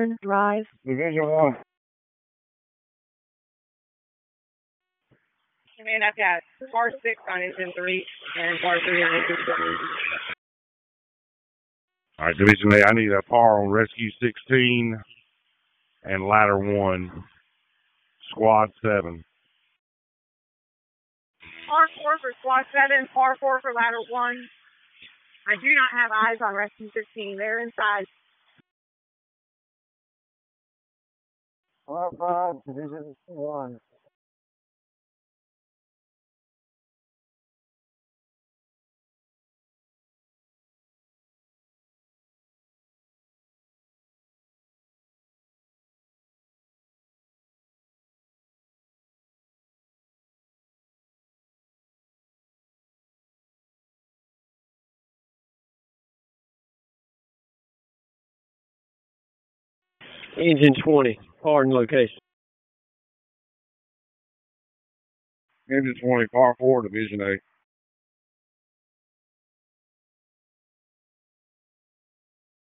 Drive. Division 1. Man, I've got par 6 on engine 3 and par 3 on engine 4. All right, Division A, I need a par on Rescue 16 and Ladder 1, Squad 7. Par 4 for Squad 7, par 4 for Ladder 1. I do not have eyes on Rescue 16. They're inside. Par 5, Division 1. Engine 20, pardon location. Engine 20, par 4, Division A.